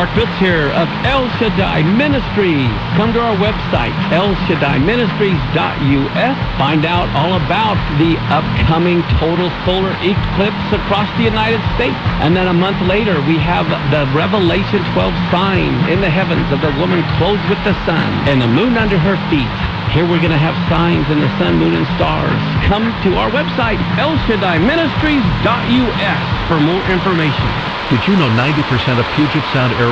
Mark Biltz here of El Shaddai Ministries. Come to our website, elshaddaiministries.us. Find out all about the upcoming total solar eclipse across the United States. And then a month later, we have the Revelation 12 sign in the heavens of the woman clothed with the sun and the moon under her feet. Here we're going to have signs in the sun, moon, and stars. Come to our website, elshaddaiministries.us, for more information. Did you know 90% of Puget Sound area